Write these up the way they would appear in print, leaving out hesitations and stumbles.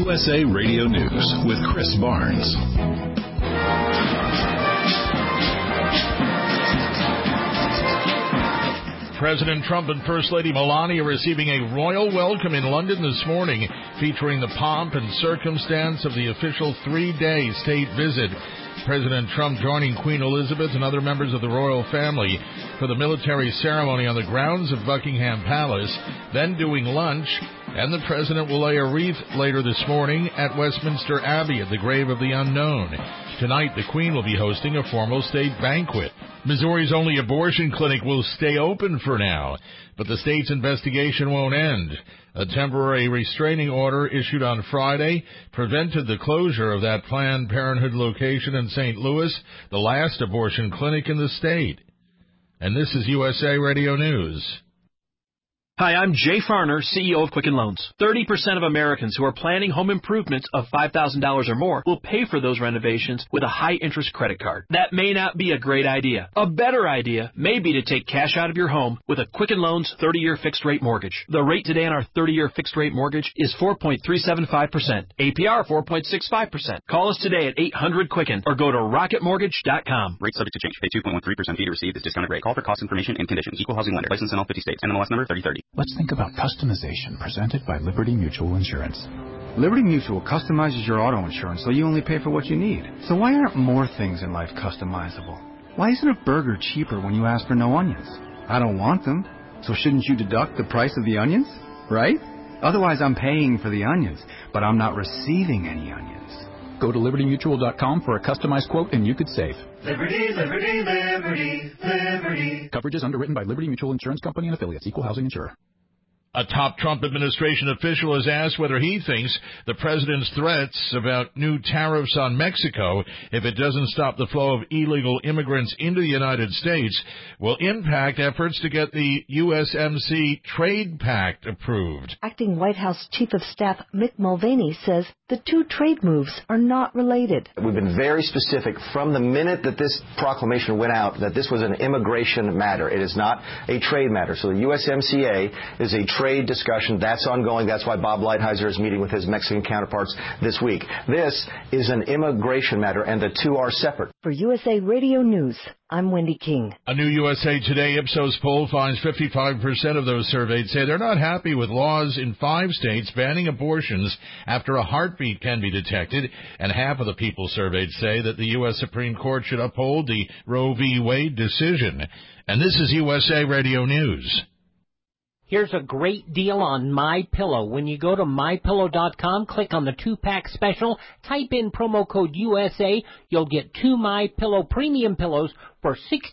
USA Radio News with Chris Barnes. President Trump and First Lady Melania receiving a royal welcome in London this morning, featuring the pomp and circumstance of the official 3-day state visit. President Trump joining Queen Elizabeth and other members of the royal family for the military ceremony on the grounds of Buckingham Palace, then doing lunch, and the president will lay a wreath later this morning at Westminster Abbey at the grave of the unknown. Tonight, the Queen will be hosting a formal state banquet. Missouri's only abortion clinic will stay open for now, but the state's investigation won't end. A temporary restraining order issued on Friday prevented the closure of that Planned Parenthood location in St. Louis, the last abortion clinic in the state. And this is USA Radio News. Hi, I'm Jay Farner, CEO of Quicken Loans. 30% of Americans who are planning home improvements of $5,000 or more will pay for those renovations with a high-interest credit card. That may not be a great idea. A better idea may be to take cash out of your home with a Quicken Loans 30-year fixed-rate mortgage. The rate today on our 30-year fixed-rate mortgage is 4.375%. APR 4.65%. Call us today at 800-QUICKEN or go to rocketmortgage.com. Rate subject to change. Pay 2.13% fee to receive this discounted rate. Call for cost information and conditions. Equal housing lender. License in all 50 states. NMLS number 3030. Let's think about customization presented by Liberty Mutual Insurance. Liberty Mutual customizes your auto insurance so you only pay for what you need. So why aren't more things in life customizable? Why isn't a burger cheaper when you ask for no onions? I don't want them, so shouldn't you deduct the price of the onions? Right? Otherwise I'm paying for the onions, but I'm not receiving any onions. Go to libertymutual.com for a customized quote and you could save. Liberty, liberty, liberty, liberty. Coverage is underwritten by Liberty Mutual Insurance Company and affiliates. Equal housing insurer. A top Trump administration official has asked whether he thinks the president's threats about new tariffs on Mexico, if it doesn't stop the flow of illegal immigrants into the United States, will impact efforts to get the USMC Trade Pact approved. Acting White House Chief of Staff Mick Mulvaney says the two trade moves are not related. We've been very specific from the minute that this proclamation went out that this was an immigration matter. It is not a trade matter. So the USMCA is a trade discussion. That's ongoing. That's why Bob Lighthizer is meeting with his Mexican counterparts this week. This is an immigration matter, and the two are separate. For USA Radio News, I'm Wendy King. A new USA Today Ipsos poll finds 55% of those surveyed say they're not happy with laws in 5 states banning abortions after a heartbeat can be detected, and half of the people surveyed say that the U.S. Supreme Court should uphold the Roe v. Wade decision. And this is USA Radio News. Here's a great deal on MyPillow. When you go to MyPillow.com, click on the 2-pack special, type in promo code USA, you'll get 2 MyPillow premium pillows for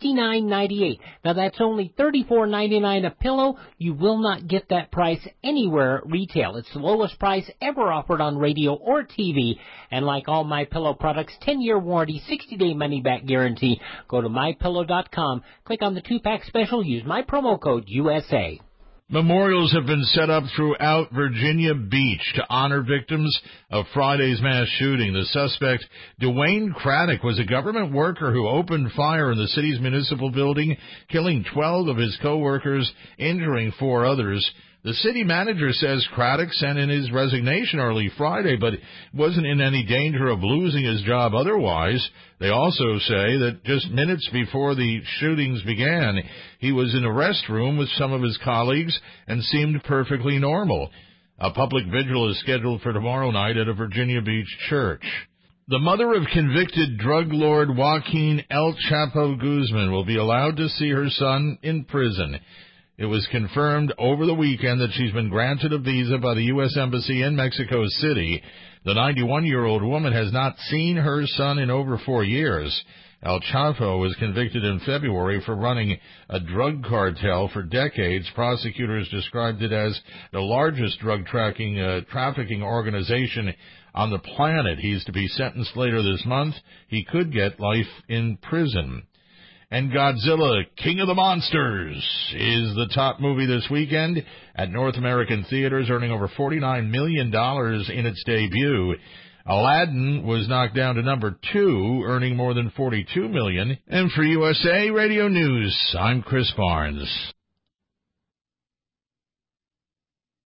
$69.98. Now that's only $34.99 a pillow. You will not get that price anywhere at retail. It's the lowest price ever offered on radio or TV. And like all MyPillow products, 10-year warranty, 60-day money-back guarantee. Go to MyPillow.com, click on the 2-pack special, use my promo code USA. Memorials have been set up throughout Virginia Beach to honor victims of Friday's mass shooting. The suspect, Dwayne Craddock, was a government worker who opened fire in the city's municipal building, killing 12 of his co-workers, injuring 4 others. The city manager says Craddock sent in his resignation early Friday, but wasn't in any danger of losing his job otherwise. They also say that just minutes before the shootings began, he was in a restroom with some of his colleagues and seemed perfectly normal. A public vigil is scheduled for tomorrow night at a Virginia Beach church. The mother of convicted drug lord Joaquin El Chapo Guzman will be allowed to see her son in prison. It was confirmed over the weekend that she's been granted a visa by the U.S. Embassy in Mexico City. The 91-year-old woman has not seen her son in over 4 years. El Chapo was convicted in February for running a drug cartel for decades. Prosecutors described it as the largest drug trafficking organization on the planet. He's to be sentenced later this month. He could get life in prison. And Godzilla, King of the Monsters, is the top movie this weekend at North American theaters, earning over $49 million in its debut. Aladdin was knocked down to number 2, earning more than $42 million. And for USA Radio News, I'm Chris Barnes.